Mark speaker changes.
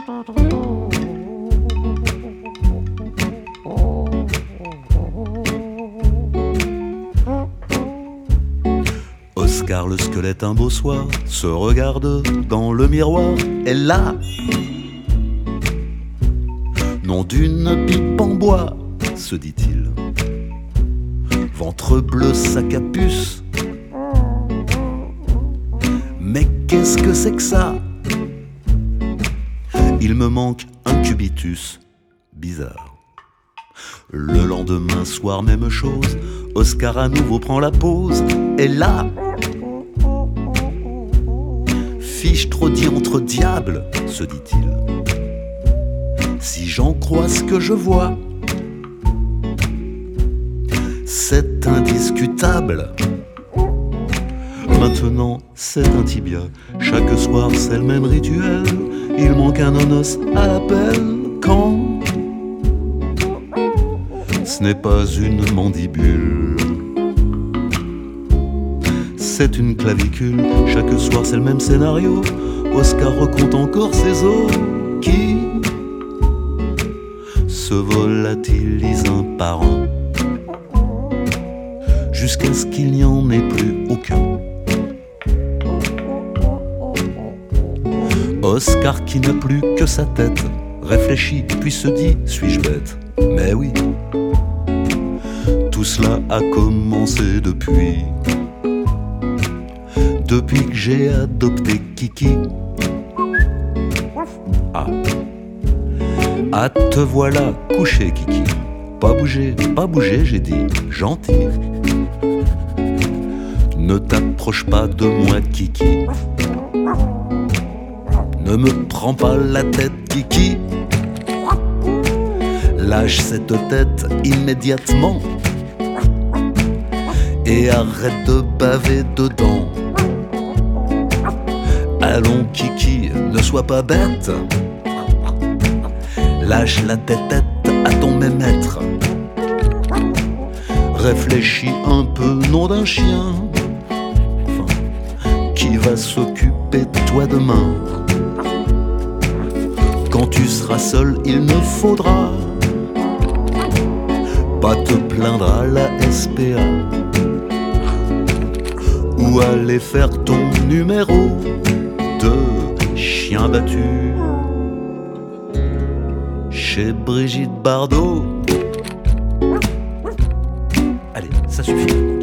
Speaker 1: Oscar le squelette un beau soir se regarde dans le miroir. Et là, nom d'une pipe en bois, se dit-il. Ventre bleu, sac à puce. Mais qu'est-ce que c'est que ça? Il me manque un cubitus. Bizarre. Le lendemain soir, même chose. Oscar à nouveau prend la pause. Et là, fiche trop dit entre diables, se dit-il. Si j'en crois ce que je vois, c'est indiscutable. Maintenant, c'est un tibia. Chaque soir, c'est le même rituel. Il manque un onos à l'appel. Quand ce n'est pas une mandibule, c'est une clavicule. Chaque soir, c'est le même scénario. Oscar recompte encore ses os qui se volatilisent un par un, jusqu'à ce qu'il n'y en ait plus aucun. Oscar qui n'a plus que sa tête réfléchit puis se dit: suis-je bête? Mais oui, tout cela a commencé depuis que j'ai adopté Kiki. Ah, te voilà couché, Kiki. Pas bouger, j'ai dit, gentil. Ne t'approche pas de moi, Kiki. Ne me prends pas la tête, Kiki. Lâche cette tête immédiatement et arrête de baver dedans. Allons, Kiki, ne sois pas bête. Lâche la tête à ton maître. Réfléchis un peu, nom d'un chien. Qui va s'occuper de toi demain? Quand tu seras seul, il ne faudra pas te plaindre à la SPA ou aller faire ton numéro de chien battu chez Brigitte Bardot. Allez, ça suffit.